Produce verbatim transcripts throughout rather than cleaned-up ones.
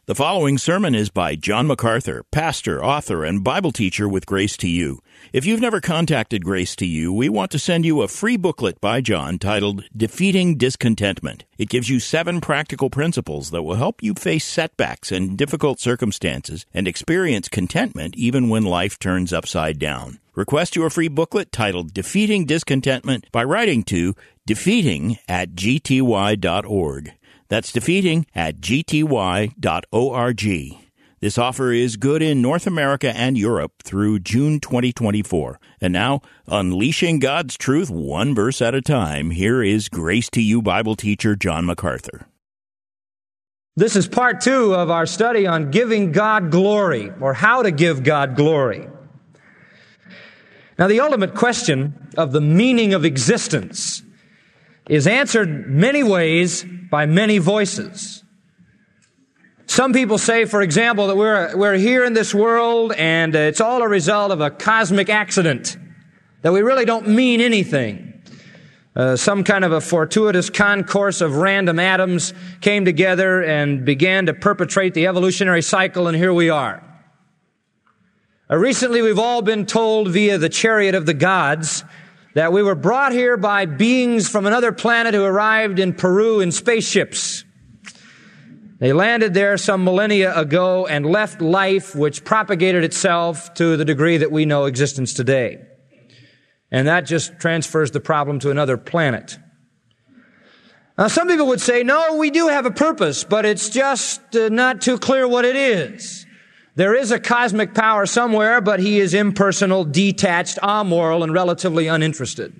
The following sermon is by John MacArthur, pastor, author, and Bible teacher with Grace to You. If you've never contacted Grace to You, we want to send you a free booklet by John titled Defeating Discontentment. It gives you seven practical principles that will help you face setbacks and difficult circumstances and experience contentment even when life turns upside down. Request your free booklet titled Defeating Discontentment by writing to defeating at g t y dot org. That's defeating at g t y dot org. This offer is good in North America and Europe through June twenty twenty-four. And now, unleashing God's truth one verse at a time, here is Grace to You Bible teacher John MacArthur. This is part two of our study on giving God glory, or how to give God glory. Now, the ultimate question of the meaning of existence is answered many ways by many voices. Some people say, for example, that we're, we're here in this world and it's all a result of a cosmic accident, that we really don't mean anything. Uh, some kind of a fortuitous concourse of random atoms came together and began to perpetrate the evolutionary cycle, and here we are. Uh, recently, we've all been told via the chariot of the gods that we were brought here by beings from another planet who arrived in Peru in spaceships. They landed there some millennia ago and left life which propagated itself to the degree that we know existence today. And that just transfers the problem to another planet. Now, some people would say, no, we do have a purpose, but it's just uh, not too clear what it is. There is a cosmic power somewhere, but he is impersonal, detached, amoral, and relatively uninterested.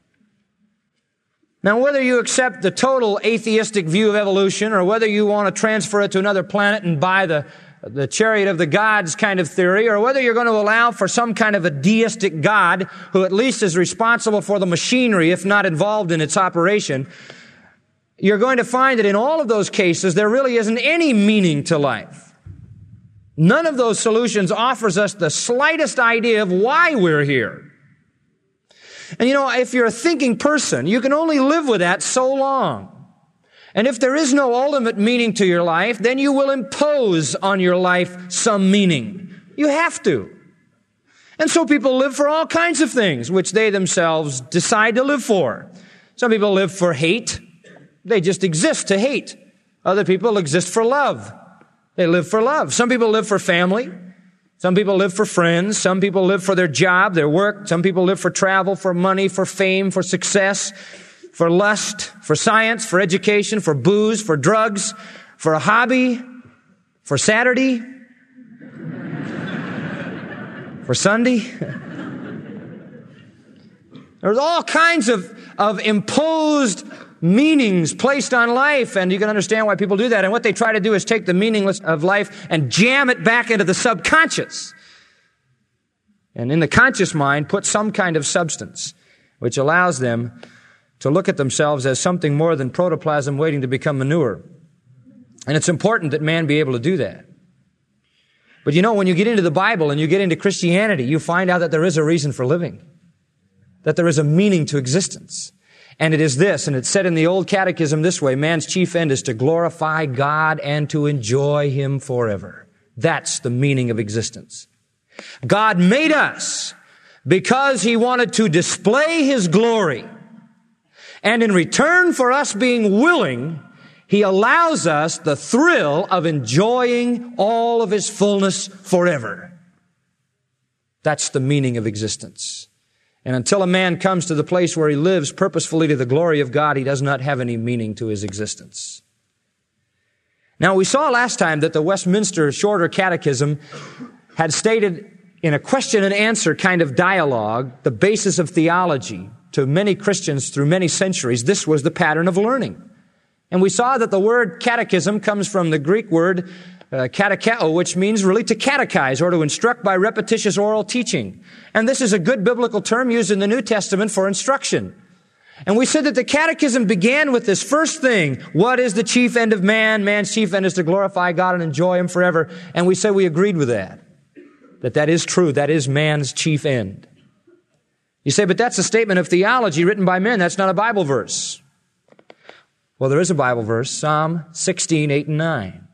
Now, whether you accept the total atheistic view of evolution, or whether you want to transfer it to another planet and buy the, the chariot of the gods kind of theory, or whether you're going to allow for some kind of a deistic God who at least is responsible for the machinery, if not involved in its operation, you're going to find that in all of those cases, there really isn't any meaning to life. None of those solutions offers us the slightest idea of why we're here. And you know, if you're a thinking person, you can only live with that so long. And if there is no ultimate meaning to your life, then you will impose on your life some meaning. You have to. And so people live for all kinds of things, which they themselves decide to live for. Some people live for hate. They just exist to hate. Other people exist for love. They live for love. Some people live for family. Some people live for friends. Some people live for their job, their work. Some people live for travel, for money, for fame, for success, for lust, for science, for education, for booze, for drugs, for a hobby, for Saturday, for Sunday. There's all kinds of, of imposed meanings placed on life, and you can understand why people do that. And what they try to do is take the meaningless of life and jam it back into the subconscious. And in the conscious mind, put some kind of substance, which allows them to look at themselves as something more than protoplasm waiting to become manure. And it's important that man be able to do that. But you know, when you get into the Bible and you get into Christianity, you find out that there is a reason for living, that there is a meaning to existence. And it is this, and it's said in the Old Catechism this way: man's chief end is to glorify God and to enjoy Him forever. That's the meaning of existence. God made us because He wanted to display His glory. And in return for us being willing, He allows us the thrill of enjoying all of His fullness forever. That's the meaning of existence. And until a man comes to the place where he lives purposefully to the glory of God, he does not have any meaning to his existence. Now, we saw last time that the Westminster Shorter Catechism had stated in a question and answer kind of dialogue the basis of theology to many Christians through many centuries. This was the pattern of learning. And we saw that the word catechism comes from the Greek word Uh, catecheo, which means really to catechize or to instruct by repetitious oral teaching. And this is a good biblical term used in the New Testament for instruction. And we said that the catechism began with this first thing: what is the chief end of man? Man's chief end is to glorify God and enjoy Him forever. And we said we agreed with that, that that is true. That is man's chief end. You say, but that's a statement of theology written by men. That's not a Bible verse. Well, there is a Bible verse, Psalm sixteen, eight and nine.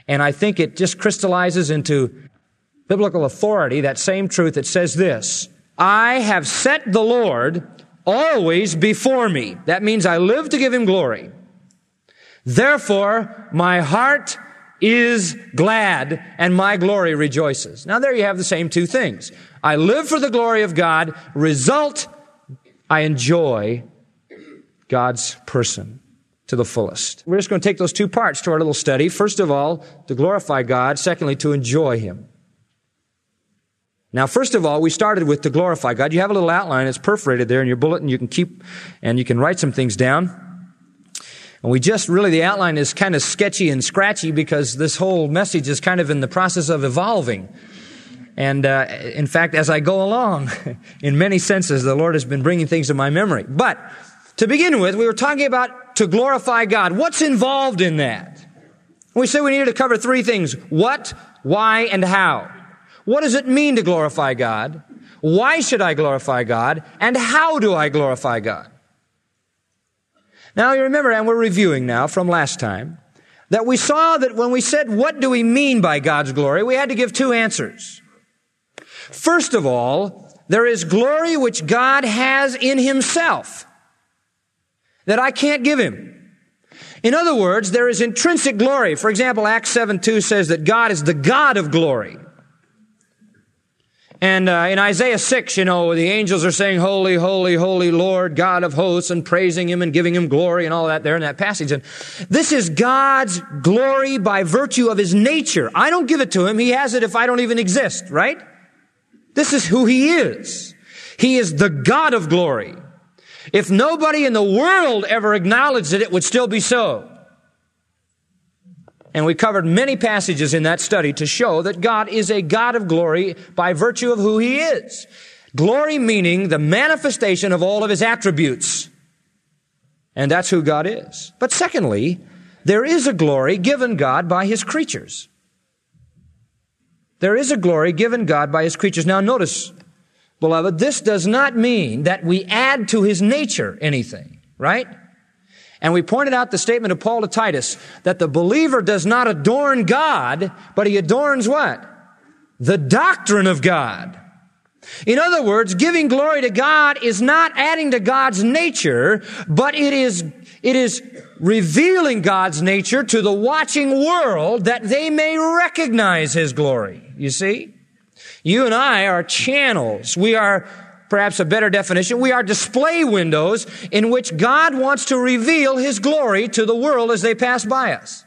And I think it just crystallizes into biblical authority, that same truth that says this: I have set the Lord always before me. That means I live to give Him glory. Therefore, my heart is glad and my glory rejoices. Now there you have the same two things. I live for the glory of God. Result, I enjoy God's person to the fullest. We're just going to take those two parts to our little study. First of all, to glorify God. Secondly, to enjoy Him. Now, first of all, we started with to glorify God. You have a little outline. It's perforated there in your bulletin. You can keep, and you can write some things down. And we just really, the outline is kind of sketchy and scratchy because this whole message is kind of in the process of evolving. And uh, in fact, as I go along, in many senses, the Lord has been bringing things to my memory. But to begin with, we were talking about to glorify God. What's involved in that? We said we needed to cover three things: what, why, and how. What does it mean to glorify God? Why should I glorify God? And how do I glorify God? Now you remember, and we're reviewing now from last time, that we saw that when we said, what do we mean by God's glory? We had to give two answers. First of all, there is glory which God has in Himself that I can't give Him. In other words, there is intrinsic glory. For example, Acts seven two says that God is the God of glory. And uh, in Isaiah six, you know, the angels are saying, holy, holy, holy Lord, God of hosts, and praising Him and giving Him glory and all that there in that passage. And this is God's glory by virtue of His nature. I don't give it to Him. He has it if I don't even exist, right? This is who He is. He is the God of glory. If nobody in the world ever acknowledged it, it would still be so. And we covered many passages in that study to show that God is a God of glory by virtue of who He is. Glory meaning the manifestation of all of His attributes. And that's who God is. But secondly, there is a glory given God by His creatures. There is a glory given God by His creatures. Now notice, beloved, this does not mean that we add to His nature anything, right? And we pointed out the statement of Paul to Titus that the believer does not adorn God, but he adorns what? The doctrine of God. In other words, giving glory to God is not adding to God's nature, but it is, it is revealing God's nature to the watching world that they may recognize His glory. You see? You and I are channels. We are, perhaps a better definition, we are display windows in which God wants to reveal His glory to the world as they pass by us.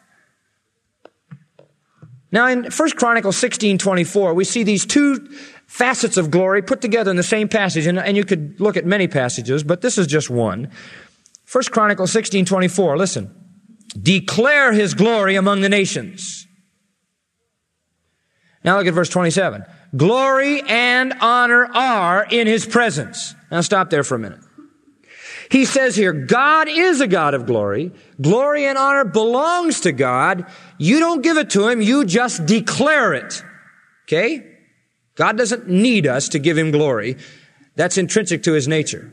Now in First Chronicles sixteen twenty-four, we see these two facets of glory put together in the same passage, and, and you could look at many passages, but this is just one. First Chronicles sixteen twenty-four, listen. Declare His glory among the nations. Now look at verse twenty-seven. Glory and honor are in His presence. Now stop there for a minute. He says here, God is a God of glory. Glory and honor belongs to God. You don't give it to Him, you just declare it. Okay? God doesn't need us to give Him glory. That's intrinsic to His nature.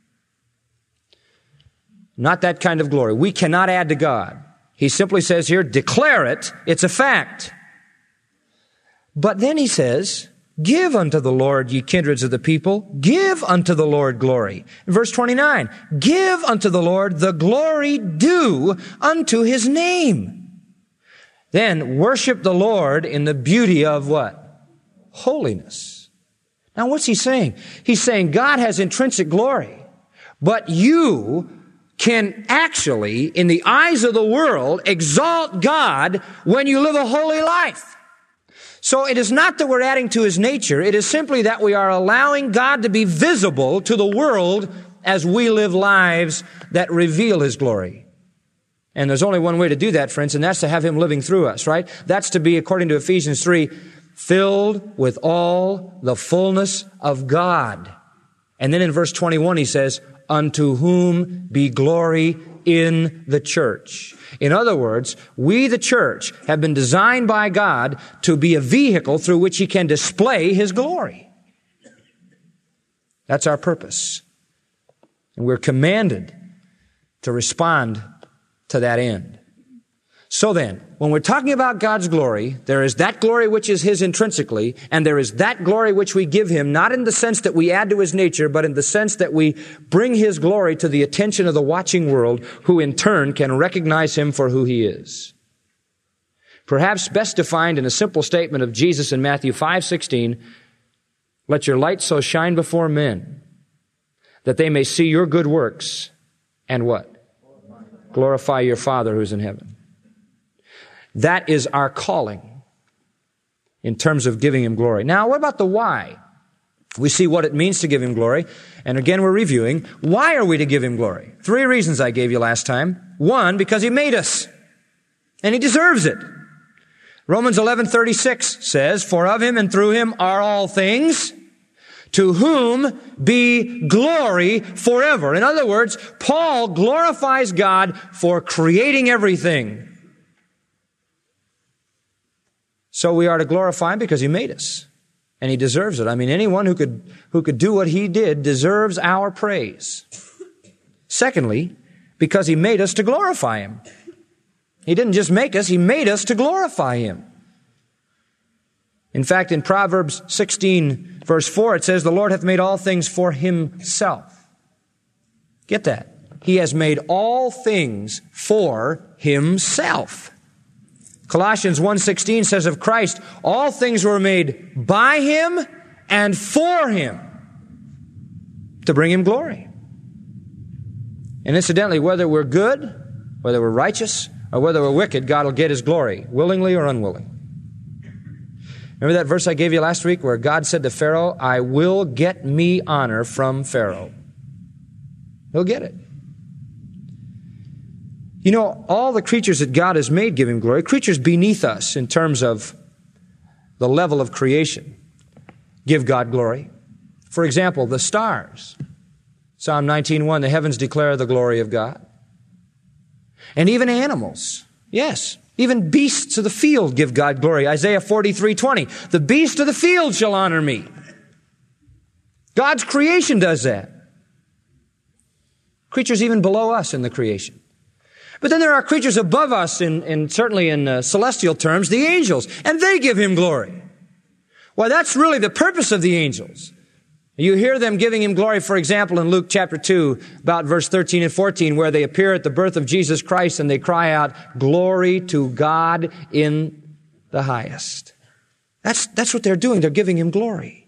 Not that kind of glory. We cannot add to God. He simply says here, declare it. It's a fact. But then He says, give unto the Lord, ye kindreds of the people. Give unto the Lord glory. In verse twenty-nine, give unto the Lord the glory due unto His name. Then worship the Lord in the beauty of what? Holiness. Now what's He saying? He's saying God has intrinsic glory, but you can actually, in the eyes of the world, exalt God when you live a holy life. So it is not that we're adding to His nature. It is simply that we are allowing God to be visible to the world as we live lives that reveal His glory. And there's only one way to do that, friends, and that's to have Him living through us, right? That's to be, according to Ephesians three, filled with all the fullness of God. And then in verse twenty-one he says, unto whom be glory in the church. In other words, we, the church, have been designed by God to be a vehicle through which He can display His glory. That's our purpose. And we're commanded to respond to that end. So then, when we're talking about God's glory, there is that glory which is His intrinsically, and there is that glory which we give Him, not in the sense that we add to His nature, but in the sense that we bring His glory to the attention of the watching world, who in turn can recognize Him for who He is. Perhaps best defined in a simple statement of Jesus in Matthew five sixteen, let your light so shine before men that they may see your good works and what? Glorify your Father who's in heaven. That is our calling in terms of giving Him glory. Now, what about the why? We see what it means to give Him glory. And again, we're reviewing. Why are we to give Him glory? Three reasons I gave you last time. One, because He made us. And He deserves it. Romans eleven thirty-six says, for of Him and through Him are all things, to whom be glory forever. In other words, Paul glorifies God for creating everything. So we are to glorify Him because He made us. And He deserves it. I mean, anyone who could, who could do what He did deserves our praise. Secondly, because He made us to glorify Him. He didn't just make us, He made us to glorify Him. In fact, in Proverbs sixteen, verse four, it says, the Lord hath made all things for Himself. Get that. He has made all things for Himself. Colossians one sixteen says of Christ, all things were made by Him and for Him to bring Him glory. And incidentally, whether we're good, whether we're righteous, or whether we're wicked, God will get His glory, willingly or unwilling. Remember that verse I gave you last week where God said to Pharaoh, I will get me honor from Pharaoh. He'll get it. You know, all the creatures that God has made give Him glory. Creatures beneath us in terms of the level of creation give God glory. For example, the stars. Psalm nineteen one, the heavens declare the glory of God. And even animals. Yes, even beasts of the field give God glory. Isaiah forty-three twenty, the beast of the field shall honor me. God's creation does that. Creatures even below us in the creation. But then there are creatures above us, in, in certainly in uh, celestial terms, the angels, and they give Him glory. Well, that's really the purpose of the angels. You hear them giving Him glory, for example, in Luke chapter two, about verse thirteen and fourteen, where they appear at the birth of Jesus Christ and they cry out, glory to God in the highest. That's, that's what they're doing. They're giving Him glory.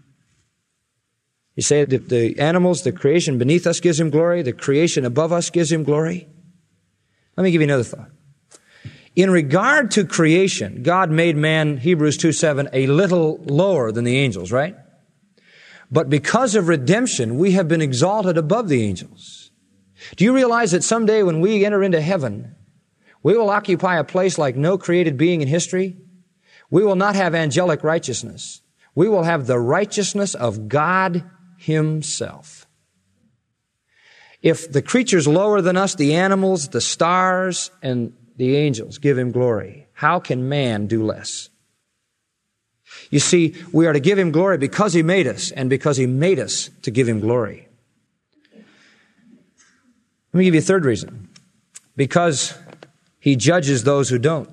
You say that the animals, the creation beneath us gives Him glory, the creation above us gives Him glory. Let me give you another thought. In regard to creation, God made man, Hebrews two seven, a little lower than the angels, right? But because of redemption, we have been exalted above the angels. Do you realize that someday when we enter into heaven, we will occupy a place like no created being in history? We will not have angelic righteousness. We will have the righteousness of God Himself. If the creatures lower than us, the animals, the stars, and the angels give Him glory, how can man do less? You see, we are to give Him glory because He made us, and because He made us to give Him glory. Let me give you a third reason. Because He judges those who don't.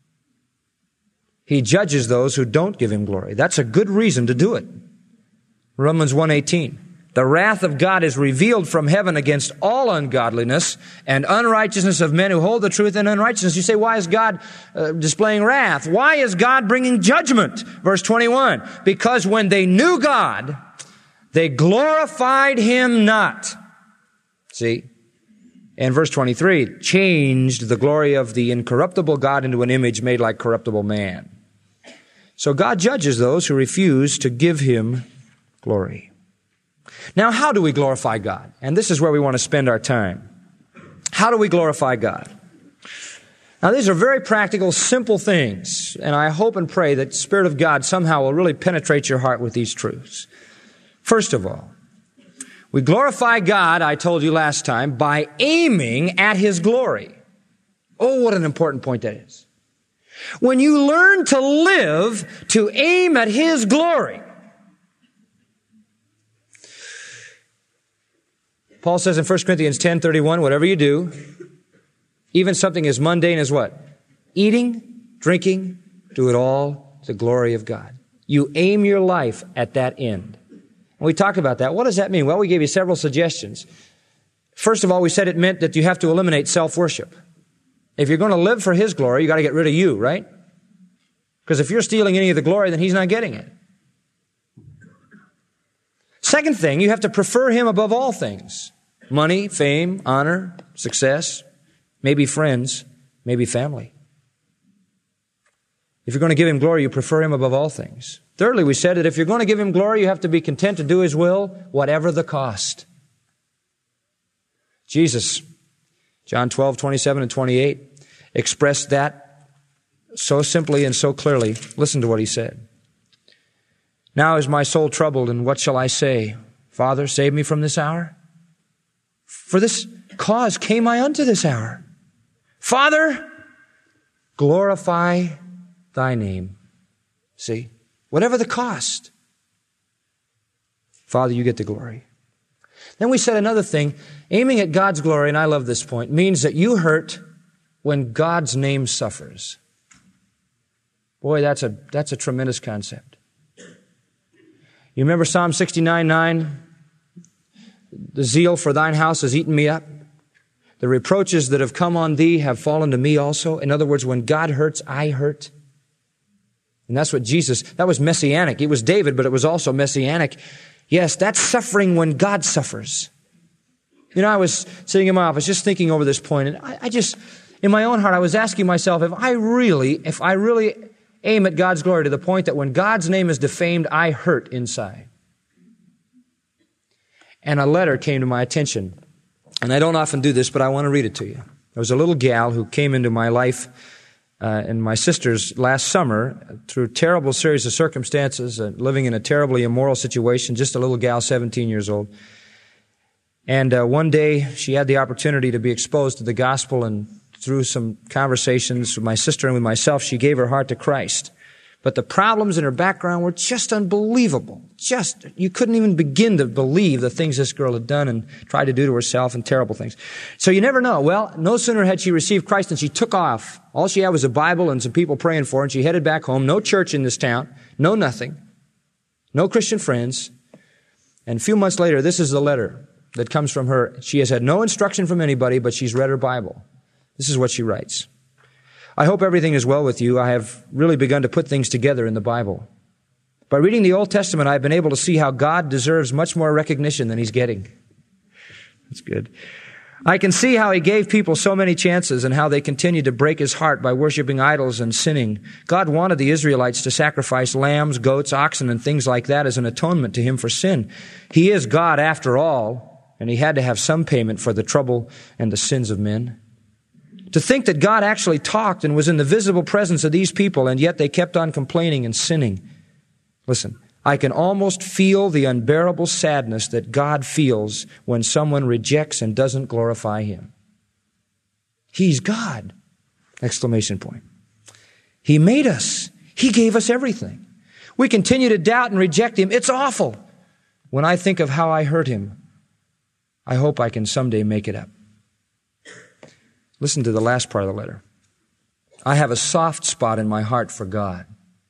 He judges those who don't give Him glory. That's a good reason to do it. Romans one eighteen. The wrath of God is revealed from heaven against all ungodliness and unrighteousness of men who hold the truth in unrighteousness. You say, why is God uh, displaying wrath? Why is God bringing judgment? Verse twenty-one, because when they knew God, they glorified Him not. See? And verse twenty-three, changed the glory of the incorruptible God into an image made like corruptible man. So God judges those who refuse to give Him glory. Now, how do we glorify God? And this is where we want to spend our time. How do we glorify God? Now, these are very practical, simple things, and I hope and pray that the Spirit of God somehow will really penetrate your heart with these truths. First of all, we glorify God, I told you last time, by aiming at His glory. Oh, what an important point that is. When you learn to live to aim at His glory, Paul says in First Corinthians ten thirty-one, whatever you do, even something as mundane as what? Eating, drinking, do it all to the glory of God. You aim your life at that end. And we talked about that. What does that mean? Well, we gave you several suggestions. First of all, we said it meant that you have to eliminate self-worship. If you're going to live for His glory, you got to get rid of you, right? Because if you're stealing any of the glory, then He's not getting it. Second thing, you have to prefer Him above all things. Money, fame, honor, success, maybe friends, maybe family. If you're going to give Him glory, you prefer Him above all things. Thirdly, we said that if you're going to give Him glory, you have to be content to do His will, whatever the cost. Jesus, John twelve, twenty-seven and twenty-eight, expressed that so simply and so clearly. Listen to what He said. Now is my soul troubled, and what shall I say? Father, save me from this hour. For this cause came I unto this hour. Father, glorify Thy name. See, whatever the cost. Father, you get the glory. Then we said another thing, aiming at God's glory, and I love this point, means that you hurt when God's name suffers. Boy, that's a, that's a tremendous concept. You remember Psalm sixty-nine nine? The zeal for thine house has eaten me up. The reproaches that have come on thee have fallen to me also. In other words, when God hurts, I hurt. And that's what Jesus, that was messianic. It was David, but it was also messianic. Yes, that's suffering when God suffers. You know, I was sitting in my office just thinking over this point, and I, I just, in my own heart, I was asking myself, if I really, if I really aim at God's glory to the point that when God's name is defamed, I hurt inside. And a letter came to my attention. And I don't often do this, but I want to read it to you. There was a little gal who came into my life uh, and my sister's last summer through a terrible series of circumstances, uh, living in a terribly immoral situation, just a little gal, seventeen years old. And uh, one day she had the opportunity to be exposed to the gospel, and through some conversations with my sister and with myself, she gave her heart to Christ. But the problems in her background were just unbelievable. Just, you couldn't even begin to believe the things this girl had done and tried to do to herself, and terrible things. So you never know. Well, no sooner had she received Christ than she took off. All she had was a Bible and some people praying for her, and she headed back home. No church in this town. No nothing. No Christian friends. And a few months later, this is the letter that comes from her. She has had no instruction from anybody, but she's read her Bible. This is what she writes. I hope everything is well with you. I have really begun to put things together in the Bible. By reading the Old Testament, I've been able to see how God deserves much more recognition than He's getting. That's good. I can see how He gave people so many chances and how they continued to break His heart by worshiping idols and sinning. God wanted the Israelites to sacrifice lambs, goats, oxen, and things like that as an atonement to Him for sin. He is God after all, and He had to have some payment for the trouble and the sins of men. To think that God actually talked and was in the visible presence of these people, and yet they kept on complaining and sinning. Listen, I can almost feel the unbearable sadness that God feels when someone rejects and doesn't glorify Him. He's God! Exclamation point. He made us. He gave us everything. We continue to doubt and reject Him. It's awful. When I think of how I hurt Him, I hope I can someday make it up. Listen to the last part of the letter. I have a soft spot in my heart for God.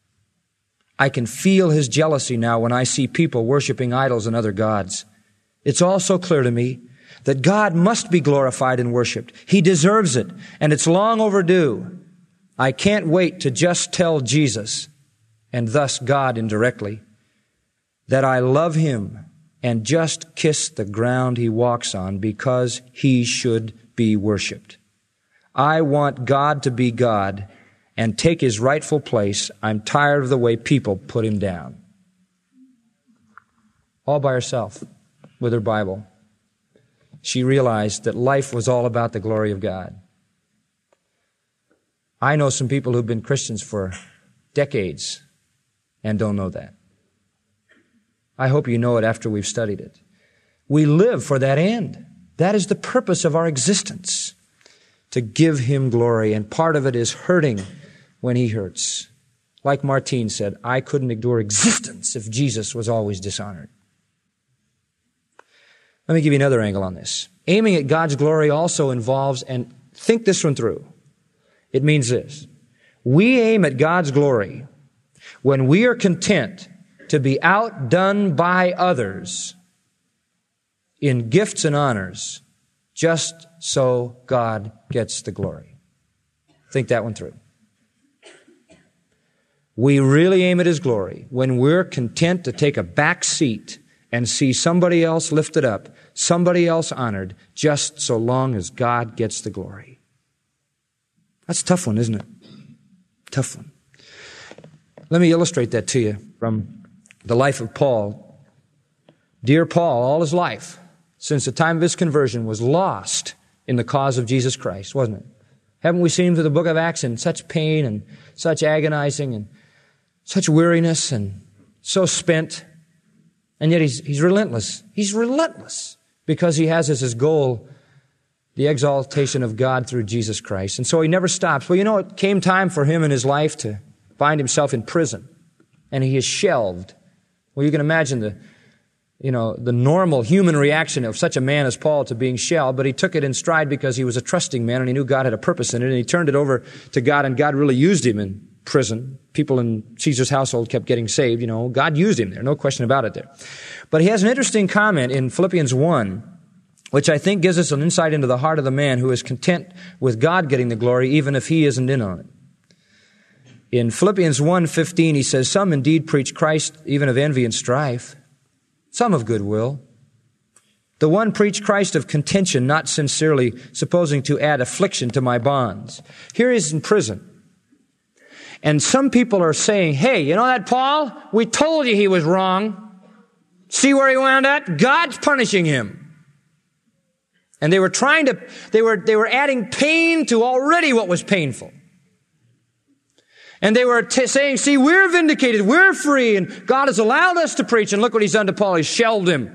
I can feel His jealousy now when I see people worshiping idols and other gods. It's also clear to me that God must be glorified and worshiped. He deserves it, and it's long overdue. I can't wait to just tell Jesus, and thus God indirectly, that I love Him and just kiss the ground He walks on because He should be worshiped. I want God to be God and take His rightful place. I'm tired of the way people put Him down. All by herself, with her Bible, she realized that life was all about the glory of God. I know some people who've been Christians for decades and don't know that. I hope you know it after we've studied it. We live for that end. That is the purpose of our existence. To give Him glory, and part of it is hurting when He hurts. Like Martine said, I couldn't endure existence if Jesus was always dishonored. Let me give you another angle on this. Aiming at God's glory also involves, and think this one through, It means this. We aim at God's glory when we are content to be outdone by others in gifts and honors, just so God gets the glory. Think that one through. We really aim at His glory when we're content to take a back seat and see somebody else lifted up, somebody else honored, just so long as God gets the glory. That's a tough one, isn't it? Tough one. Let me illustrate that to you from the life of Paul. Dear Paul, all his life, since the time of his conversion, was lost in the cause of Jesus Christ, wasn't it? Haven't we seen him through the book of Acts in such pain and such agonizing and such weariness and so spent? And yet he's, he's relentless. He's relentless because he has as his goal the exaltation of God through Jesus Christ. And so he never stops. Well, you know, it came time for him in his life to find himself in prison. And he is shelved. Well, you can imagine the, you know, the normal human reaction of such a man as Paul to being shelved, but he took it in stride because he was a trusting man and he knew God had a purpose in it, and he turned it over to God, and God really used him in prison. People in Caesar's household kept getting saved, you know. God used him there, no question about it there. But he has an interesting comment in Philippians one, which I think gives us an insight into the heart of the man who is content with God getting the glory, even if he isn't in on it. In Philippians one fifteen, he says, some indeed preach Christ even of envy and strife, some of goodwill. The one preached Christ of contention, not sincerely, supposing to add affliction to my bonds. Here he is in prison. And some people are saying, hey, you know that Paul? We told you he was wrong. See where he wound up? God's punishing him. And they were trying to, they were, they were adding pain to already what was painful. And they were t- saying, see, we're vindicated, we're free, and God has allowed us to preach. And look what he's done to Paul. He's shelved him.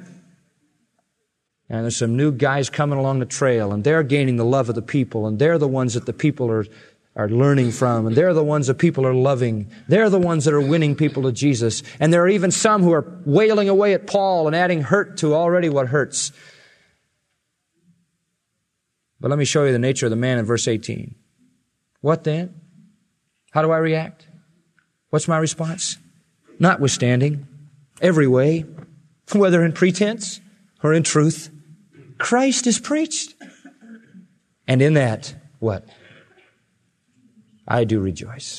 And there's some new guys coming along the trail, and they're gaining the love of the people, and they're the ones that the people are, are learning from, and they're the ones that people are loving. They're the ones that are winning people to Jesus. And there are even some who are wailing away at Paul and adding hurt to already what hurts. But let me show you the nature of the man in verse eighteen. What then? How do I react? What's my response? Notwithstanding, every way, whether in pretense or in truth, Christ is preached. And in that, what? I do rejoice.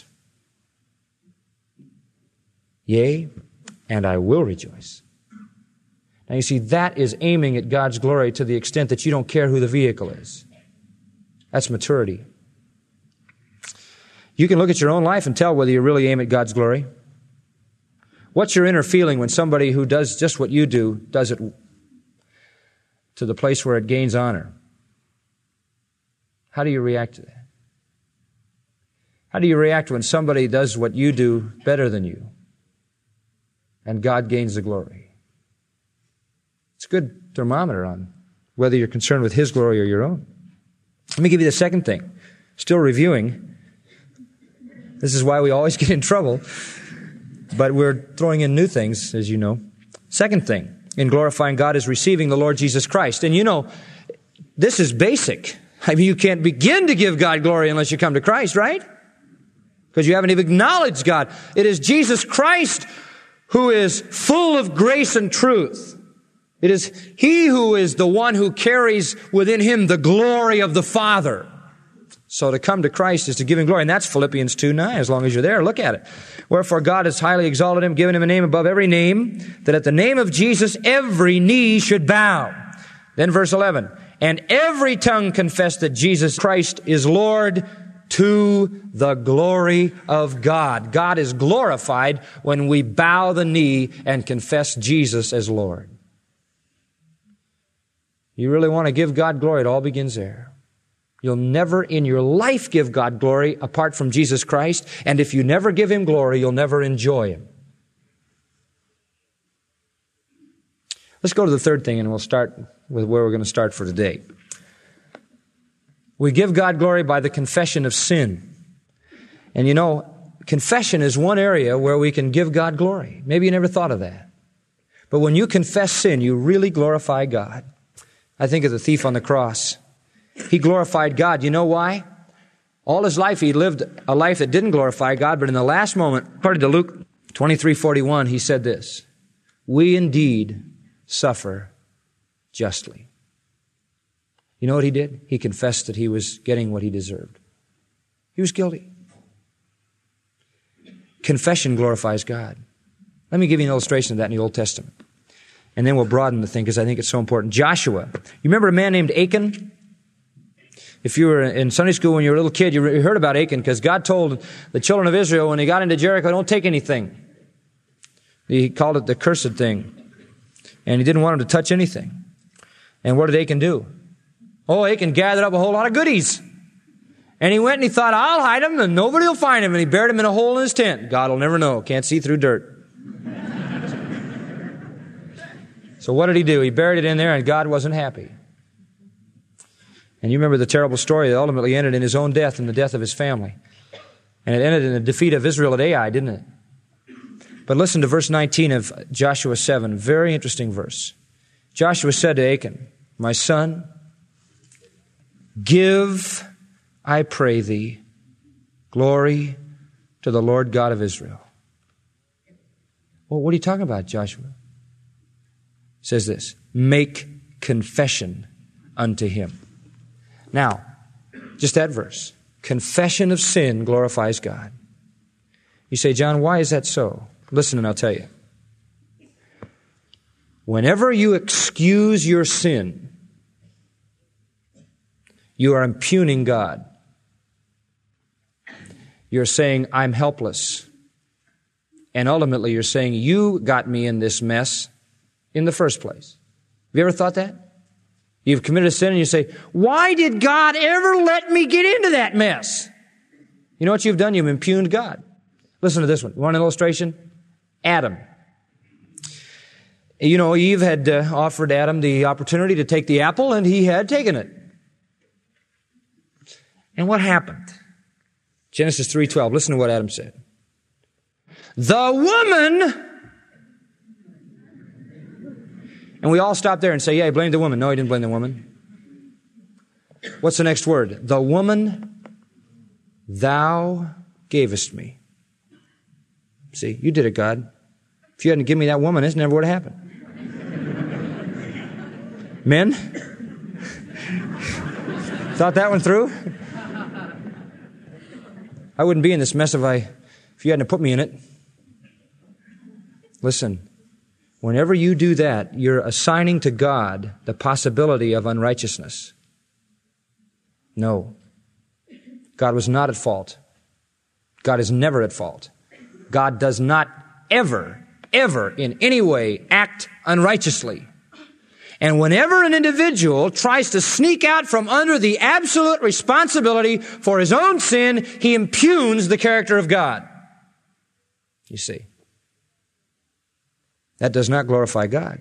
Yea, and I will rejoice. Now you see, that is aiming at God's glory to the extent that you don't care who the vehicle is. That's maturity. You can look at your own life and tell whether you really aim at God's glory. What's your inner feeling when somebody who does just what you do does it to the place where it gains honor? How do you react to that? How do you react when somebody does what you do better than you and God gains the glory? It's a good thermometer on whether you're concerned with His glory or your own. Let me give you the second thing. Still reviewing. This is why we always get in trouble, but we're throwing in new things, as you know. Second thing in glorifying God is receiving the Lord Jesus Christ. And you know, this is basic. I mean, you can't begin to give God glory unless you come to Christ, right? Because you haven't even acknowledged God. It is Jesus Christ who is full of grace and truth. It is He who is the one who carries within Him the glory of the Father. So to come to Christ is to give Him glory. And that's Philippians two nine, as long as you're there. Look at it. Wherefore God has highly exalted Him, given Him a name above every name, that at the name of Jesus every knee should bow. Then verse eleven. And every tongue confess that Jesus Christ is Lord, to the glory of God. God is glorified when we bow the knee and confess Jesus as Lord. You really want to give God glory, it all begins there. You'll never in your life give God glory apart from Jesus Christ. And if you never give Him glory, you'll never enjoy Him. Let's go to the third thing, and we'll start with where we're going to start for today. We give God glory by the confession of sin. And you know, confession is one area where we can give God glory. Maybe you never thought of that. But when you confess sin, you really glorify God. I think of the thief on the cross. He glorified God. You know why? All his life he lived a life that didn't glorify God, but in the last moment, according to Luke twenty-three forty-one, he said this, "We indeed suffer justly." You know what he did? He confessed that he was getting what he deserved. He was guilty. Confession glorifies God. Let me give you an illustration of that in the Old Testament. And then we'll broaden the thing because I think it's so important. Joshua. You remember a man named Achan? If you were in Sunday school when you were a little kid, you heard about Achan because God told the children of Israel when they got into Jericho, don't take anything. He called it the cursed thing. And he didn't want them to touch anything. And what did Achan do? Oh, Achan gathered up a whole lot of goodies. And he went and he thought, I'll hide them and nobody will find him. And he buried him in a hole in his tent. God will never know. Can't see through dirt. So what did he do? He buried it in there and God wasn't happy. And you remember the terrible story that ultimately ended in his own death and the death of his family. And it ended in the defeat of Israel at Ai, didn't it? But listen to verse nineteen of Joshua seven. Very interesting verse. Joshua said to Achan, "My son, give, I pray thee, glory to the Lord God of Israel." Well, what are you talking about, Joshua? He says this, "Make confession unto him." Now, just that verse. Confession of sin glorifies God. You say, John, why is that so? Listen and I'll tell you. Whenever you excuse your sin, you are impugning God. You're saying, I'm helpless. And ultimately you're saying, you got me in this mess in the first place. Have you ever thought that? You've committed a sin and you say, why did God ever let me get into that mess? You know what you've done? You've impugned God. Listen to this one. You want an illustration? Adam. You know, Eve had uh, offered Adam the opportunity to take the apple, and he had taken it. And what happened? Genesis three twelve. Listen to what Adam said. The woman... And we all stop there and say, yeah, he blamed the woman. No, he didn't blame the woman. What's the next word? The woman thou gavest me. See, you did it, God. If you hadn't given me that woman, this never would have happened. Men? Thought that one through? I wouldn't be in this mess if I, if you hadn't put me in it. Listen, whenever you do that, you're assigning to God the possibility of unrighteousness. No. God was not at fault. God is never at fault. God does not ever, ever in any way act unrighteously. And whenever an individual tries to sneak out from under the absolute responsibility for his own sin, he impugns the character of God. You see. That does not glorify God.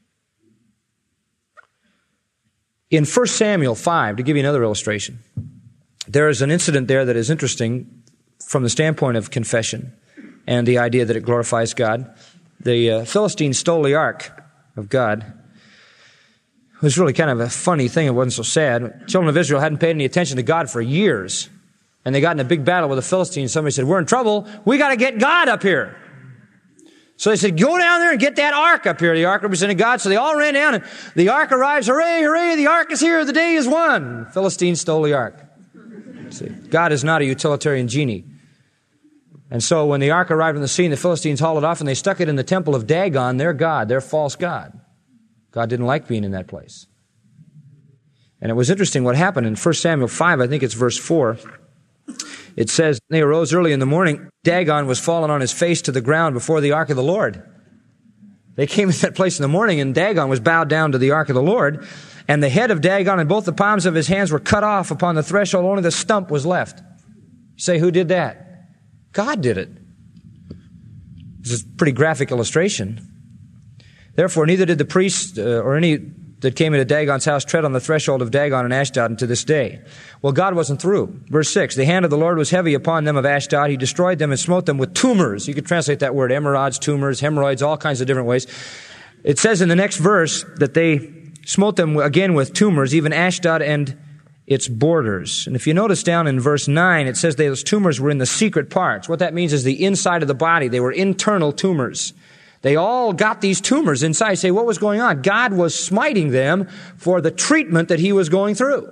In First Samuel five, to give you another illustration, there is an incident there that is interesting from the standpoint of confession and the idea that it glorifies God. The uh, Philistines stole the ark of God. It was really kind of a funny thing. It wasn't so sad. Children of Israel hadn't paid any attention to God for years. And they got in a big battle with the Philistines. Somebody said, we're in trouble. We got to get God up here. So they said, go down there and get that ark up here. The ark represented God. So they all ran down and the ark arrives. Hooray, hooray, the ark is here. The day is won. The Philistines stole the ark. See, God is not a utilitarian genie. And so when the ark arrived on the scene, the Philistines hauled it off and they stuck it in the temple of Dagon, their god, their false god. God didn't like being in that place. And it was interesting what happened in First Samuel five, I think it's verse four. It says, they arose early in the morning. Dagon was fallen on his face to the ground before the ark of the Lord. They came to that place in the morning and Dagon was bowed down to the ark of the Lord. And the head of Dagon and both the palms of his hands were cut off upon the threshold. Only the stump was left. You say, who did that? God did it. This is a pretty graphic illustration. Therefore, neither did the priest uh, or any that came into Dagon's house tread on the threshold of Dagon and Ashdod unto this day. Well, God wasn't through. Verse six, the hand of the Lord was heavy upon them of Ashdod. He destroyed them and smote them with tumors. You could translate that word, hemorrhoids, tumors, hemorrhoids, all kinds of different ways. It says in the next verse that they smote them again with tumors, even Ashdod and its borders. And if you notice down in verse nine, it says those tumors were in the secret parts. What that means is the inside of the body. They were internal tumors. They all got these tumors inside. You say, what was going on? God was smiting them for the treatment that he was going through.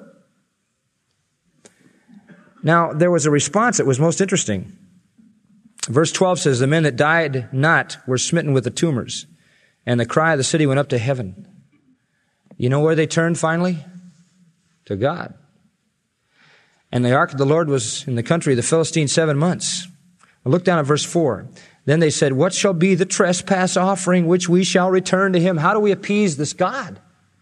Now, there was a response that was most interesting. Verse twelve says, the men that died not were smitten with the tumors, and the cry of the city went up to heaven. You know where they turned finally? To God. And the ark of the Lord was in the country of the Philistines seven months. Now look down at verse four. Then they said, what shall be the trespass offering which we shall return to him? How do we appease this God?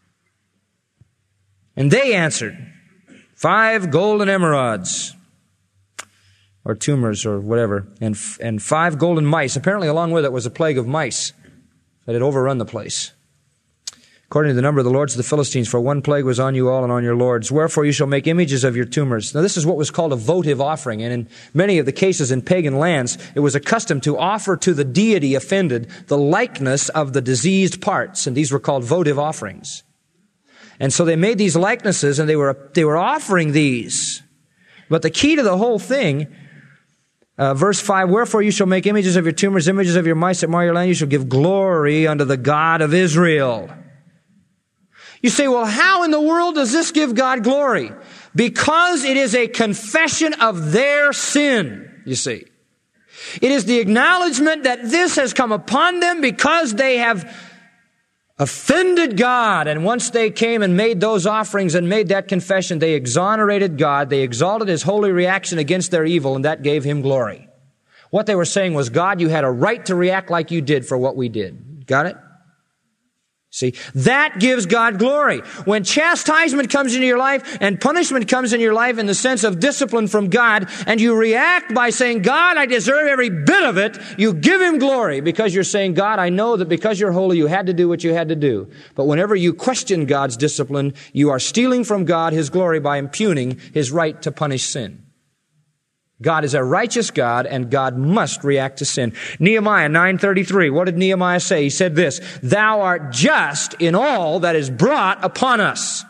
And they answered, five golden emerods, or tumors, or whatever, and, and five golden mice. Apparently along with it was a plague of mice that had overrun the place. According to the number of the lords of the Philistines, for one plague was on you all and on your lords. Wherefore you shall make images of your tumors. Now this is what was called a votive offering. And in many of the cases in pagan lands, it was accustomed to offer to the deity offended the likeness of the diseased parts. And these were called votive offerings. And so they made these likenesses and they were, they were offering these. But the key to the whole thing, uh, verse five, wherefore you shall make images of your tumors, images of your mice that mar your land. You shall give glory unto the God of Israel. You say, well, how in the world does this give God glory? Because it is a confession of their sin, you see. It is the acknowledgement that this has come upon them because they have offended God. And once they came and made those offerings and made that confession, they exonerated God. They exalted his holy reaction against their evil, and that gave him glory. What they were saying was, God, you had a right to react like you did for what we did. Got it? See, that gives God glory. When chastisement comes into your life and punishment comes into your life in the sense of discipline from God, and you react by saying, God, I deserve every bit of it, you give him glory because you're saying, God, I know that because you're holy, you had to do what you had to do. But whenever you question God's discipline, you are stealing from God his glory by impugning his right to punish sin. God is a righteous God, and God must react to sin. Nehemiah nine thirty-three, what did Nehemiah say? He said this, thou art just in all that is brought upon us.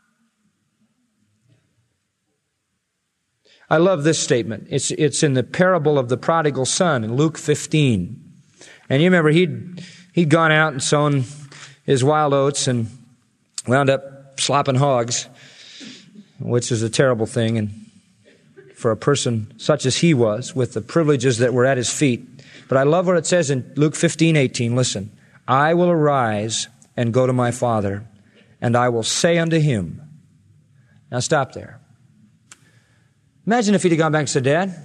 I love this statement. It's, it's in the parable of the prodigal son in Luke fifteen. And you remember he'd, he'd gone out and sown his wild oats and wound up slopping hogs, which is a terrible thing, and for a person such as he was, with the privileges that were at his feet. But I love what it says in Luke fifteen eighteen. Listen, I will arise and go to my father, and I will say unto him. Now stop there. Imagine if he'd have gone back and said, Dad,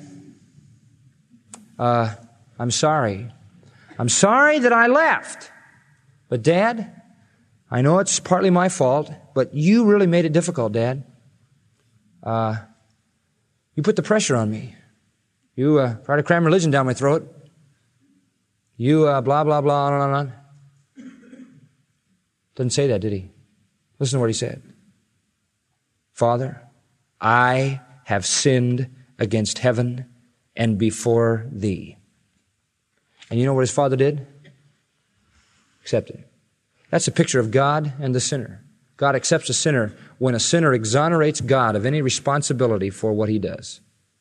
uh, I'm sorry. I'm sorry that I left. But Dad, I know it's partly my fault, but you really made it difficult, Dad. Uh, You put the pressure on me. You uh, tried to cram religion down my throat. You uh, blah, blah, blah, on and on and on. Doesn't say that, did he? Listen to what he said. Father, I have sinned against heaven and before thee. And you know what his father did? Accepted him. That's a picture of God and the sinner. God accepts a sinner when a sinner exonerates God of any responsibility for what he does.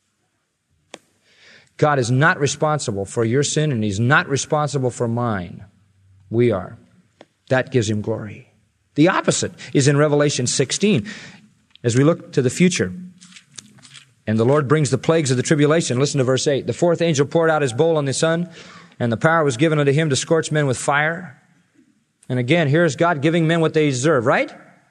God is not responsible for your sin, and he's not responsible for mine. We are. That gives him glory. The opposite is in Revelation sixteen. As we look to the future, and the Lord brings the plagues of the tribulation. Listen to verse eight. The fourth angel poured out his bowl on the sun, and the power was given unto him to scorch men with fire. And again, here's God giving men what they deserve, right?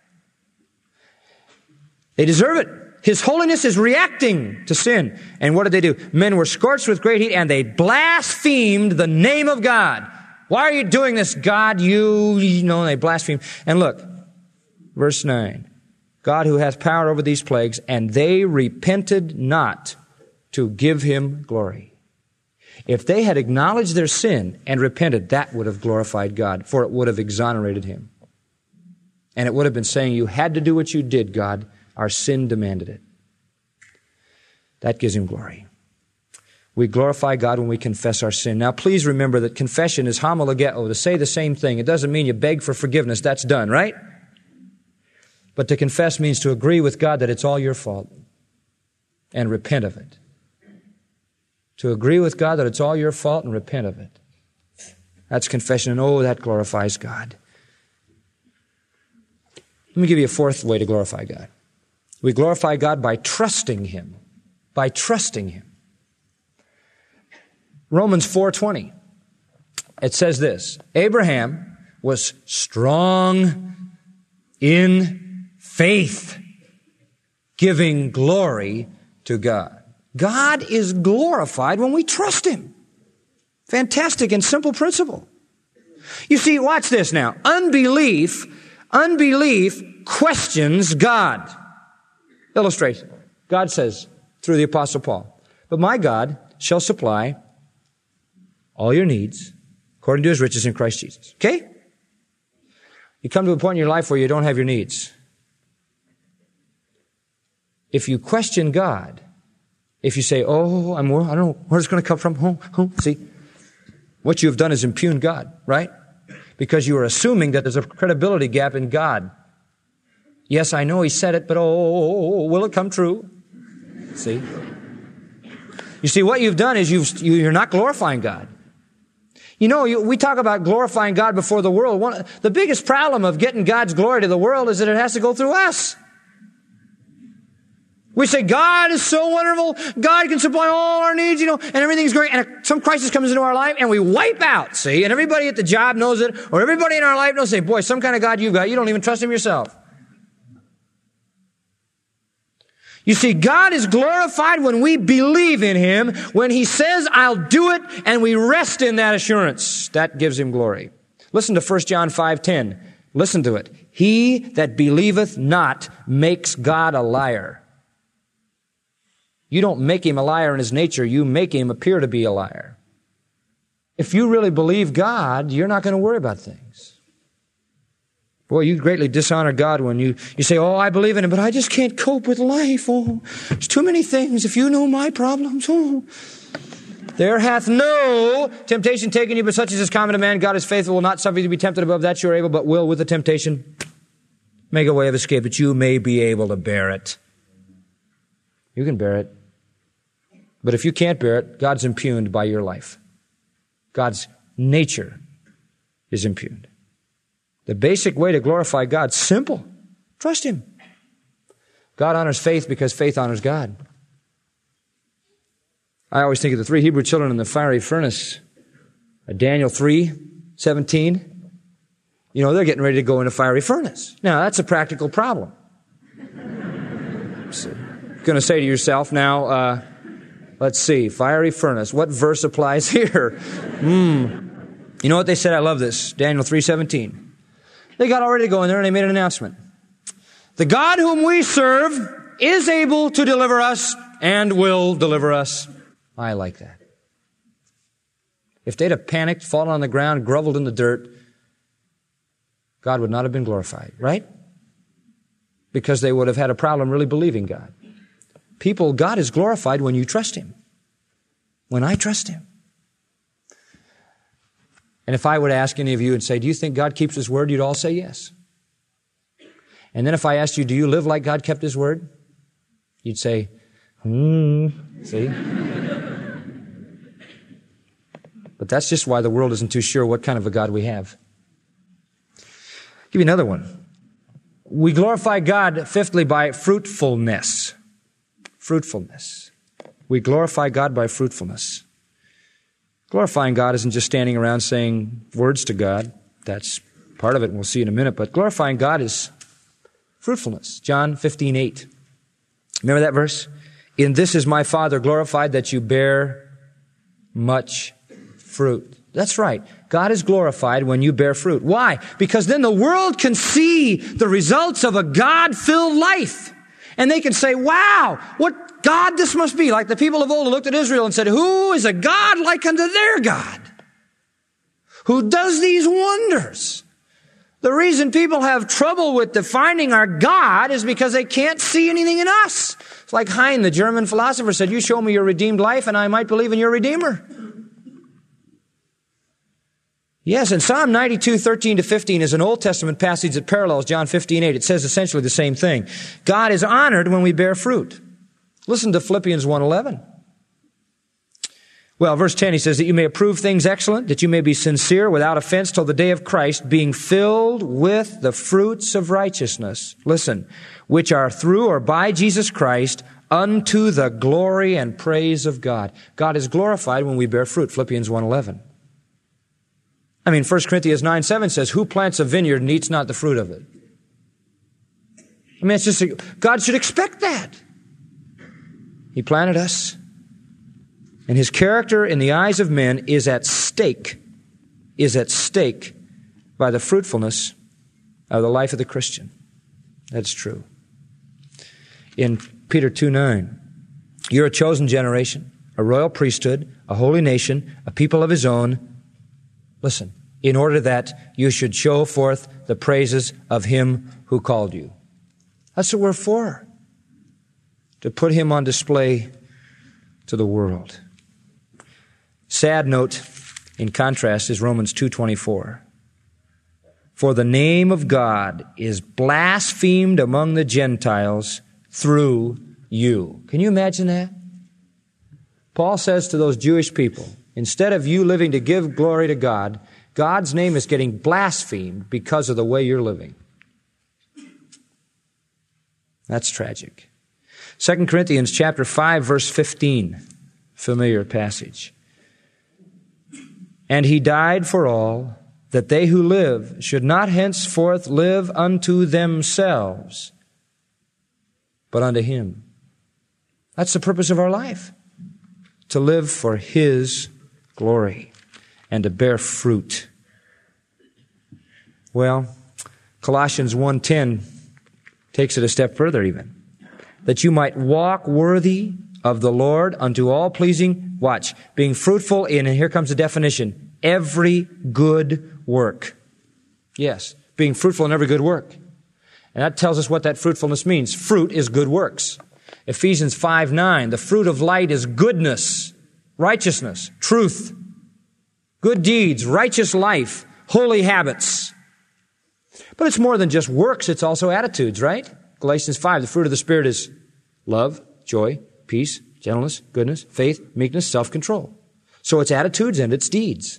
They deserve it. His holiness is reacting to sin. And what did they do? Men were scorched with great heat, and they blasphemed the name of God. Why are you doing this, God? You, you know, they blasphemed. And look, verse nine. God who hath power over these plagues, and they repented not to give him glory. If they had acknowledged their sin and repented, that would have glorified God, for it would have exonerated him. And it would have been saying, you had to do what you did, God. Our sin demanded it. That gives him glory. We glorify God when we confess our sin. Now, please remember that confession is homologeo, to say the same thing. It doesn't mean you beg for forgiveness. That's done, right? But to confess means to agree with God that it's all your fault and repent of it. To agree with God that it's all your fault and repent of it. That's confession, and oh, that glorifies God. Let me give you a fourth way to glorify God. We glorify God by trusting Him. By trusting Him. Romans four twenty. It says this, Abraham was strong in faith, giving glory to God. God is glorified when we trust Him. Fantastic and simple principle. You see, watch this now. Unbelief, unbelief questions God. Illustration. God says through the Apostle Paul, but my God shall supply all your needs according to His riches in Christ Jesus. Okay? You come to a point in your life where you don't have your needs. If you question God, if you say, oh, I'm, I don't know where it's going to come from. Oh, oh. See, what you have done is impugn God, right? Because you are assuming that there's a credibility gap in God. Yes, I know He said it, but oh, will it come true? See? You see, what you've done is you've, you're not glorifying God. You know, you, we talk about glorifying God before the world. One, the biggest problem of getting God's glory to the world is that it has to go through us. We say, God is so wonderful. God can supply all our needs, you know, and everything's great. And some crisis comes into our life and we wipe out, see? And everybody at the job knows it, or everybody in our life knows, say, boy, some kind of God you've got. You don't even trust Him yourself. You see, God is glorified when we believe in Him, when He says, I'll do it, and we rest in that assurance. That gives Him glory. Listen to First John five ten. Listen to it. He that believeth not makes God a liar. You don't make Him a liar in His nature. You make Him appear to be a liar. If you really believe God, you're not going to worry about things. Boy, you greatly dishonor God when you, you say, oh, I believe in Him, but I just can't cope with life. Oh, there's too many things. If you know my problems, oh. There hath no temptation taken you, but such as is common to man. God is faithful, will not suffer you to be tempted above that you are able, but will with the temptation make a way of escape, that you may be able to bear it. You can bear it. But if you can't bear it, God's impugned by your life. God's nature is impugned. The basic way to glorify God, simple. Trust Him. God honors faith because faith honors God. I always think of the three Hebrew children in the fiery furnace. Daniel three seventeen. You know, they're getting ready to go in a fiery furnace. Now, that's a practical problem. So, you're going to say to yourself now, uh, let's see, fiery furnace. What verse applies here? Hmm. You know what they said? I love this. Daniel three seventeen. They got all ready to go in there and they made an announcement. The God whom we serve is able to deliver us and will deliver us. I like that. If they'd have panicked, fallen on the ground, groveled in the dirt, God would not have been glorified, right? Because they would have had a problem really believing God. People, God is glorified when you trust Him. When I trust Him. And if I would ask any of you and say, do you think God keeps His word? You'd all say yes. And then if I asked you, do you live like God kept His word? You'd say, hmm, see? But that's just why the world isn't too sure what kind of a God we have. I'll give you another one. We glorify God, fifthly, by fruitfulness. Fruitfulness. We glorify God by fruitfulness. Glorifying God isn't just standing around saying words to God. That's part of it, and we'll see in a minute. But glorifying God is fruitfulness. John fifteen eight. Remember that verse? In this is my Father glorified, that you bear much fruit. That's right. God is glorified when you bear fruit. Why? Because then the world can see the results of a God-filled life. And they can say, wow, what God this must be. Like the people of old looked at Israel and said, who is a God like unto their God? Who does these wonders? The reason people have trouble with defining our God is because they can't see anything in us. It's like Heine, the German philosopher, said, you show me your redeemed life and I might believe in your Redeemer. Yes, and Psalm ninety-two, thirteen to fifteen is an Old Testament passage that parallels John fifteen, eight. It says essentially the same thing. God is honored when we bear fruit. Listen to Philippians one, eleven. Well, verse ten, he says that you may approve things excellent, that you may be sincere without offense till the day of Christ, being filled with the fruits of righteousness. Listen, which are through or by Jesus Christ unto the glory and praise of God. God is glorified when we bear fruit, Philippians one, eleven. I mean, First Corinthians nine, seven says, who plants a vineyard and eats not the fruit of it? I mean, it's just, a, God should expect that. He planted us. And His character in the eyes of men is at stake, is at stake by the fruitfulness of the life of the Christian. That's true. In Peter two, nine, you're a chosen generation, a royal priesthood, a holy nation, a people of His own. Listen, in order that you should show forth the praises of Him who called you. That's what we're for. To put Him on display to the world. Sad note, in contrast, is Romans two, twenty-four. For the name of God is blasphemed among the Gentiles through you. Can you imagine that? Paul says to those Jewish people, instead of you living to give glory to God, God's name is getting blasphemed because of the way you're living. That's tragic. Second Corinthians chapter five, verse fifteen, familiar passage. And He died for all, that they who live should not henceforth live unto themselves, but unto Him. That's the purpose of our life, to live for His glory and to bear fruit. Well, Colossians one ten takes it a step further even. That you might walk worthy of the Lord unto all pleasing, watch, being fruitful in, and here comes the definition, every good work. Yes, being fruitful in every good work. And that tells us what that fruitfulness means. Fruit is good works. Ephesians five nine, the fruit of light is goodness, righteousness, truth, good deeds, righteous life, holy habits. But it's more than just works, it's also attitudes, right? Galatians five, the fruit of the Spirit is love, joy, peace, gentleness, goodness, faith, meekness, self-control. So it's attitudes and it's deeds.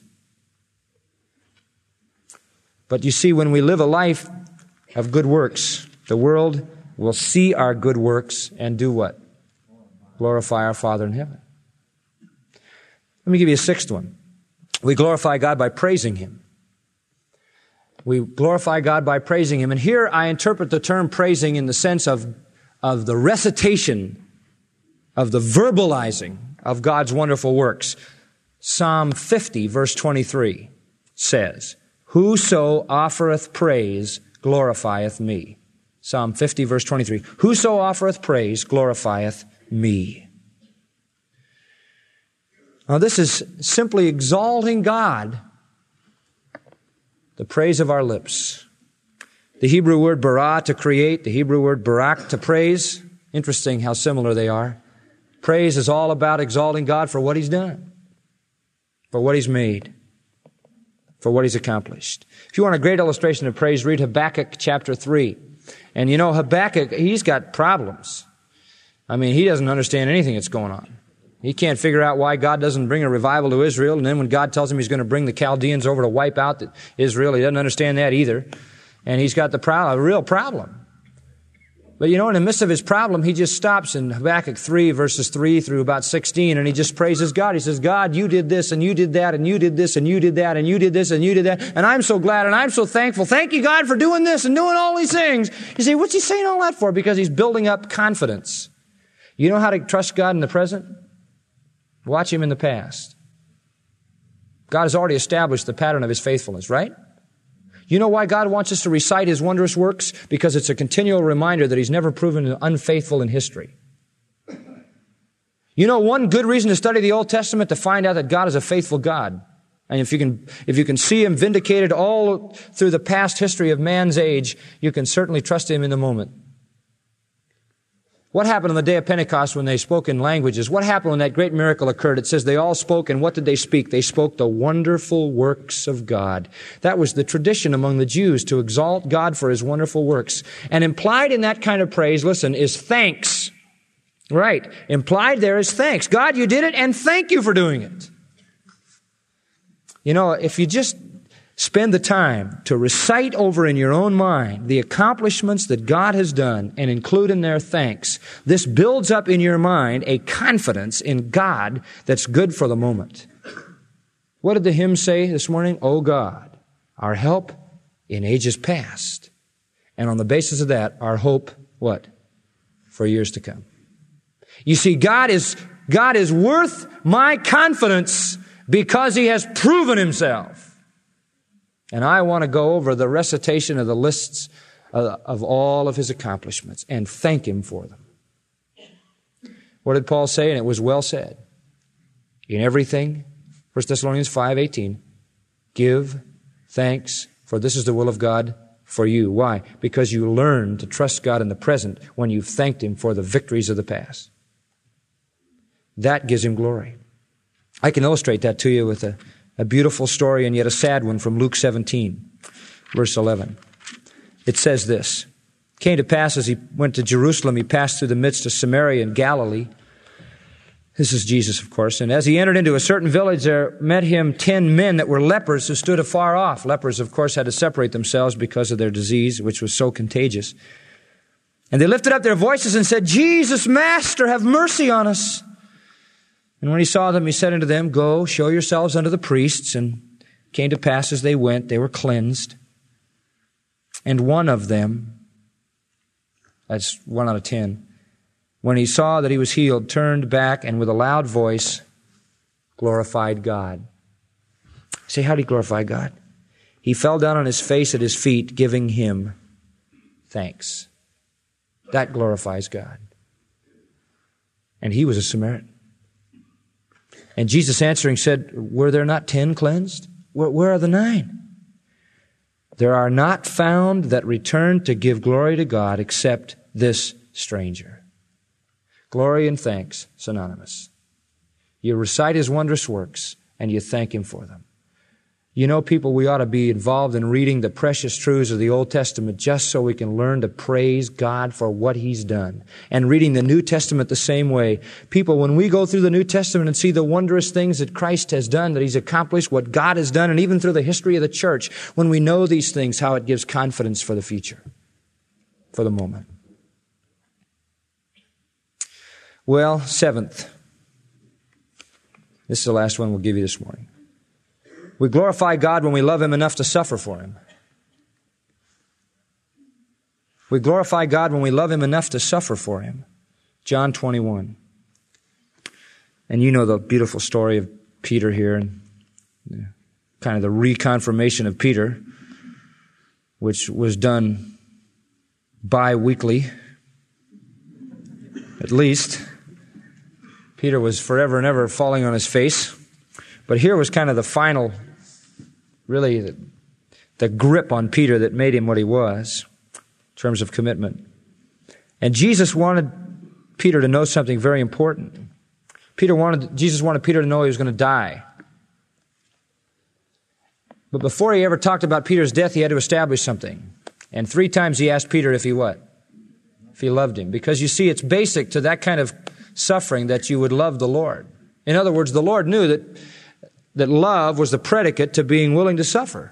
But you see, when we live a life of good works, the world will see our good works and do what? Glorify our Father in heaven. Let me give you a sixth one. We glorify God by praising Him. We glorify God by praising Him. And here I interpret the term praising in the sense of, of the recitation, of the verbalizing of God's wonderful works. Psalm fifty, verse twenty-three says, whoso offereth praise glorifieth me. Psalm fifty, verse twenty-three. Whoso offereth praise glorifieth me. Now this is simply exalting God, the praise of our lips. The Hebrew word bara, to create, the Hebrew word barak, to praise. Interesting how similar they are. Praise is all about exalting God for what He's done, for what He's made, for what He's accomplished. If you want a great illustration of praise, read Habakkuk chapter three. And you know, Habakkuk, he's got problems. I mean, he doesn't understand anything that's going on. He can't figure out why God doesn't bring a revival to Israel, and then when God tells him He's going to bring the Chaldeans over to wipe out Israel, he doesn't understand that either. And he's got the problem, a real problem. But you know, in the midst of his problem, he just stops in Habakkuk three, verses three through about sixteen, and he just praises God. He says, God, you did this, and you did that, and you did this, and you did that, and you did this, and you did that, and I'm so glad, and I'm so thankful. Thank you, God, for doing this and doing all these things. You say, what's he saying all that for? Because he's building up confidence. You know how to trust God in the present? Watch Him in the past. God has already established the pattern of His faithfulness, right? You know why God wants us to recite His wondrous works? Because it's a continual reminder that He's never proven unfaithful in history. You know one good reason to study the Old Testament? To find out that God is a faithful God. And if you can, if you can see Him vindicated all through the past history of man's age, you can certainly trust Him in the moment. What happened on the day of Pentecost when they spoke in languages? What happened when that great miracle occurred? It says they all spoke, and what did they speak? They spoke the wonderful works of God. That was the tradition among the Jews, to exalt God for His wonderful works. And implied in that kind of praise, listen, is thanks. Right. Implied there is thanks. God, you did it, and thank you for doing it. You know, if you just spend the time to recite over in your own mind the accomplishments that God has done and include in their thanks, this builds up in your mind a confidence in God that's good for the moment. What did the hymn say this morning? O God, our help in ages past. And on the basis of that, our hope, what? For years to come. You see, God is, God is worth my confidence because He has proven Himself. And I want to go over the recitation of the lists of, of all of His accomplishments and thank Him for them. What did Paul say? And it was well said. In everything, First Thessalonians five eighteen, give thanks, for this is the will of God for you. Why? Because you learn to trust God in the present when you've thanked Him for the victories of the past. That gives Him glory. I can illustrate that to you with a A beautiful story and yet a sad one from Luke seventeen, verse eleven. It says this, it came to pass as He went to Jerusalem, He passed through the midst of Samaria and Galilee. This is Jesus, of course. And as He entered into a certain village, there met Him ten men that were lepers who stood afar off. Lepers, of course, had to separate themselves because of their disease, which was so contagious. And they lifted up their voices and said, Jesus, Master, have mercy on us. And when He saw them, He said unto them, Go, show yourselves unto the priests. And it came to pass as they went, they were cleansed. And one of them, that's one out of ten, when he saw that he was healed, turned back and with a loud voice glorified God. Say, how did he glorify God? He fell down on his face at His feet, giving Him thanks. That glorifies God. And he was a Samaritan. And Jesus answering said, were there not ten cleansed? Where, where are the nine? There are not found that return to give glory to God except this stranger. Glory and thanks, synonymous. You recite His wondrous works and you thank Him for them. You know, people, we ought to be involved in reading the precious truths of the Old Testament just so we can learn to praise God for what He's done. And reading the New Testament the same way. People, when we go through the New Testament and see the wondrous things that Christ has done, that He's accomplished, what God has done, and even through the history of the church, when we know these things, how it gives confidence for the future, for the moment. Well, seventh. This is the last one we'll give you this morning. We glorify God when we love Him enough to suffer for Him. We glorify God when we love Him enough to suffer for Him. John twenty-one. And you know the beautiful story of Peter here and kind of the reconfirmation of Peter, which was done bi-weekly, at least. Peter was forever and ever falling on his face. But here was kind of the final, really, the, the grip on Peter that made him what he was in terms of commitment. And Jesus wanted Peter to know something very important. Peter wanted, Jesus wanted Peter to know he was going to die. But before he ever talked about Peter's death, he had to establish something. And three times he asked Peter if he what? If he loved him. Because you see, it's basic to that kind of suffering that you would love the Lord. In other words, the Lord knew that that love was the predicate to being willing to suffer.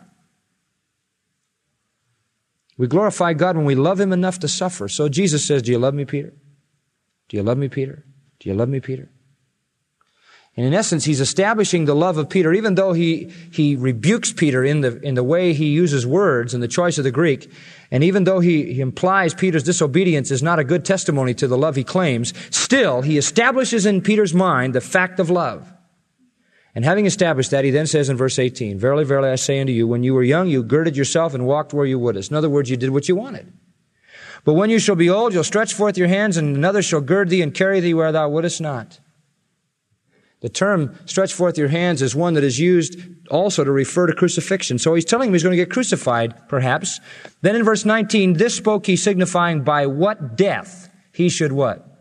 We glorify God when we love Him enough to suffer. So Jesus says, do you love me, Peter? Do you love me, Peter? Do you love me, Peter? And in essence, He's establishing the love of Peter, even though he, he rebukes Peter in the, in the way he uses words and the choice of the Greek. And even though he, he implies Peter's disobedience is not a good testimony to the love he claims, still, He establishes in Peter's mind the fact of love. And having established that, He then says in verse eighteen, Verily, verily, I say unto you, when you were young, you girded yourself and walked where you wouldest. In other words, you did what you wanted. But when you shall be old, you'll stretch forth your hands, and another shall gird thee and carry thee where thou wouldest not. The term stretch forth your hands is one that is used also to refer to crucifixion. So He's telling him he's going to get crucified, perhaps. Then in verse nineteen, this spoke He signifying by what death He should what?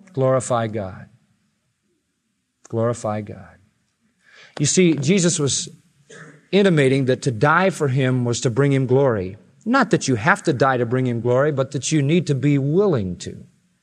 Glorify God. Glorify God. You see, Jesus was intimating that to die for Him was to bring Him glory. Not that you have to die to bring Him glory, but that you need to be willing to.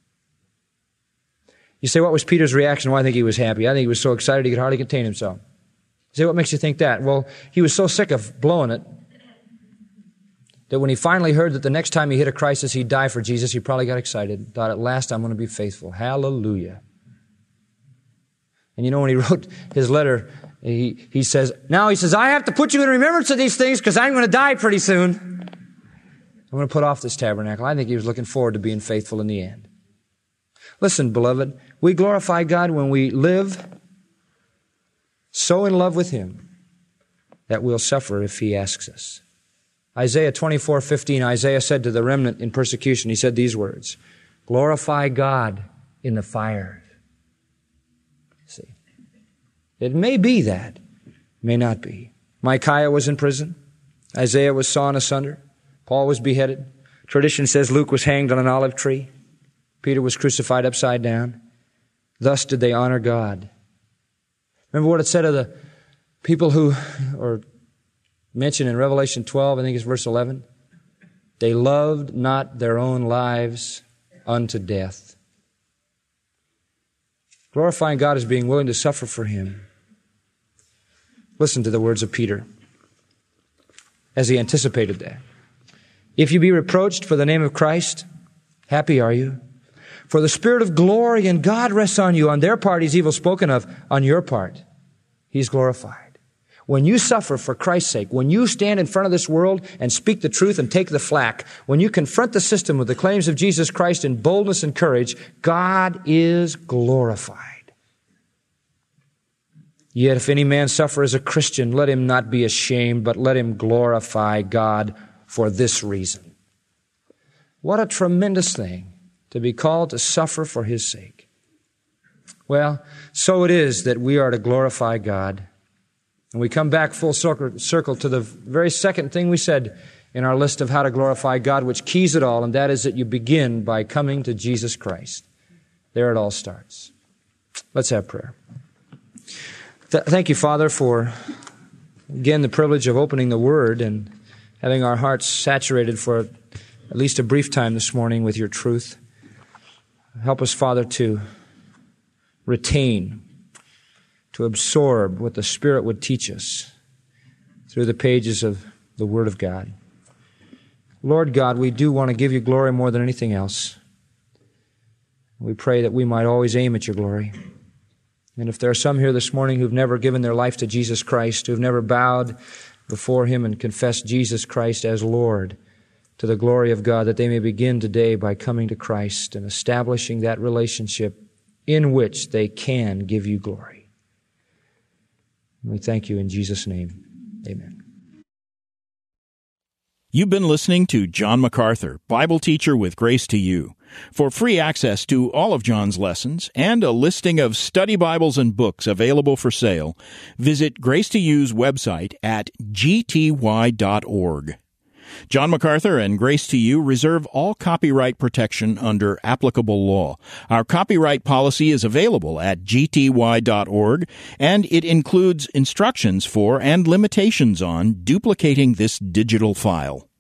You say, what was Peter's reaction? Well, I think he was happy. I think he was so excited he could hardly contain himself. You say, what makes you think that? Well, he was so sick of blowing it that when he finally heard that the next time he hit a crisis he'd die for Jesus, he probably got excited, thought, at last I'm going to be faithful. Hallelujah. And you know, when he wrote his letter, he, he says, now he says, I have to put you in remembrance of these things because I'm going to die pretty soon. I'm going to put off this tabernacle. I think he was looking forward to being faithful in the end. Listen, beloved, we glorify God when we live so in love with Him that we'll suffer if He asks us. Isaiah twenty-four fifteen, Isaiah said to the remnant in persecution, he said these words, glorify God in the fire. See, it may be that, may not be. Micaiah was in prison. Isaiah was sawn asunder. Paul was beheaded. Tradition says Luke was hanged on an olive tree. Peter was crucified upside down. Thus did they honor God. Remember what it said of the people who, or mentioned in Revelation twelve, I think it's verse eleven? They loved not their own lives unto death. Glorifying God is being willing to suffer for Him. Listen to the words of Peter as he anticipated that. If you be reproached for the name of Christ, happy are you. For the Spirit of glory and God rests on you. On their part, He's evil spoken of. On your part, He's glorified. When you suffer for Christ's sake, when you stand in front of this world and speak the truth and take the flak, when you confront the system with the claims of Jesus Christ in boldness and courage, God is glorified. Yet if any man suffer as a Christian, let him not be ashamed, but let him glorify God for this reason. What a tremendous thing to be called to suffer for His sake. Well, so it is that we are to glorify God. And we come back full circle to the very second thing we said in our list of how to glorify God, which keys it all, and that is that you begin by coming to Jesus Christ. There it all starts. Let's have prayer. Th- thank you, Father, for, again, the privilege of opening the Word and having our hearts saturated for at least a brief time this morning with Your truth. Help us, Father, to retain, to absorb what the Spirit would teach us through the pages of the Word of God. Lord God, we do want to give You glory more than anything else. We pray that we might always aim at Your glory. And if there are some here this morning who've never given their life to Jesus Christ, who've never bowed before Him and confessed Jesus Christ as Lord, to the glory of God, that they may begin today by coming to Christ and establishing that relationship in which they can give You glory. And we thank You in Jesus' name. Amen. You've been listening to John MacArthur, Bible teacher with Grace to You. For free access to all of John's lessons and a listing of study Bibles and books available for sale, visit Grace to You's website at g t y dot org. John MacArthur and Grace to You reserve all copyright protection under applicable law. Our copyright policy is available at g t y dot org, and it includes instructions for and limitations on duplicating this digital file.